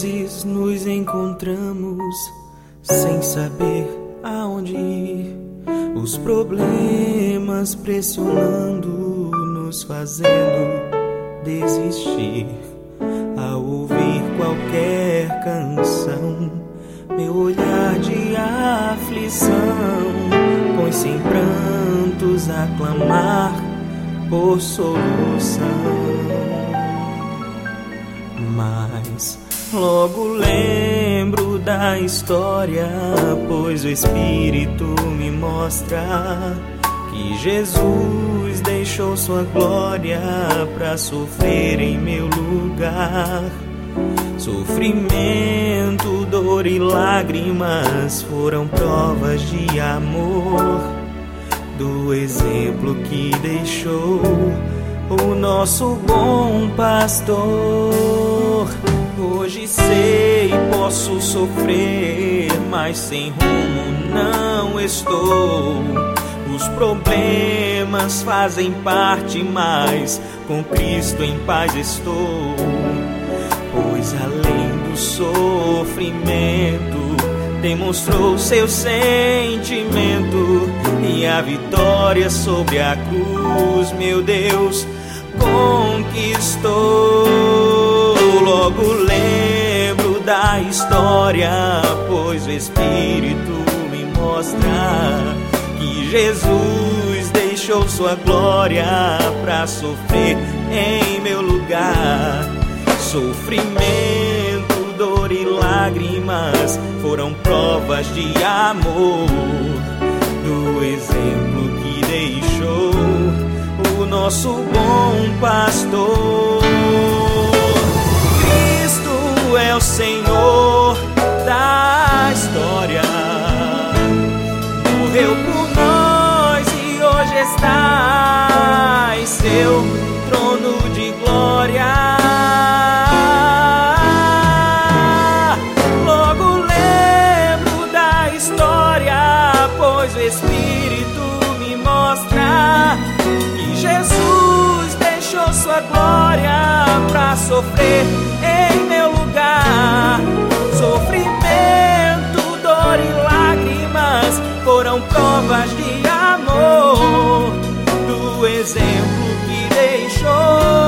vezes nos encontramos sem saber aonde ir, os problemas pressionando, nos fazendo desistir. Ao ouvir qualquer canção, meu olhar de aflição põe-se em prantos a clamar por solução. Mas logo lembro da história, pois o Espírito me mostra que Jesus deixou sua glória para sofrer em meu lugar. Sofrimento, dor e lágrimas foram provas de amor, do exemplo que deixou o nosso bom pastor. Hoje sei, posso sofrer, mas sem rumo não estou. Os problemas fazem parte, mas com Cristo em paz estou. Pois além do sofrimento, demonstrou seu sentimento, e a vitória sobre a cruz, meu Deus, conquistou. Logo lembro da história, pois o Espírito me mostra que Jesus deixou sua glória para sofrer em meu lugar. Sofrimento, dor e lágrimas foram provas de amor, do exemplo que deixou o nosso bom pastor. Cristo é o Senhor da história, morreu por nós e hoje está em seu trono de glória. Pois o Espírito me mostra que Jesus deixou sua glória para sofrer em meu lugar. Sofrimento, dor e lágrimas foram provas de amor, do exemplo que deixou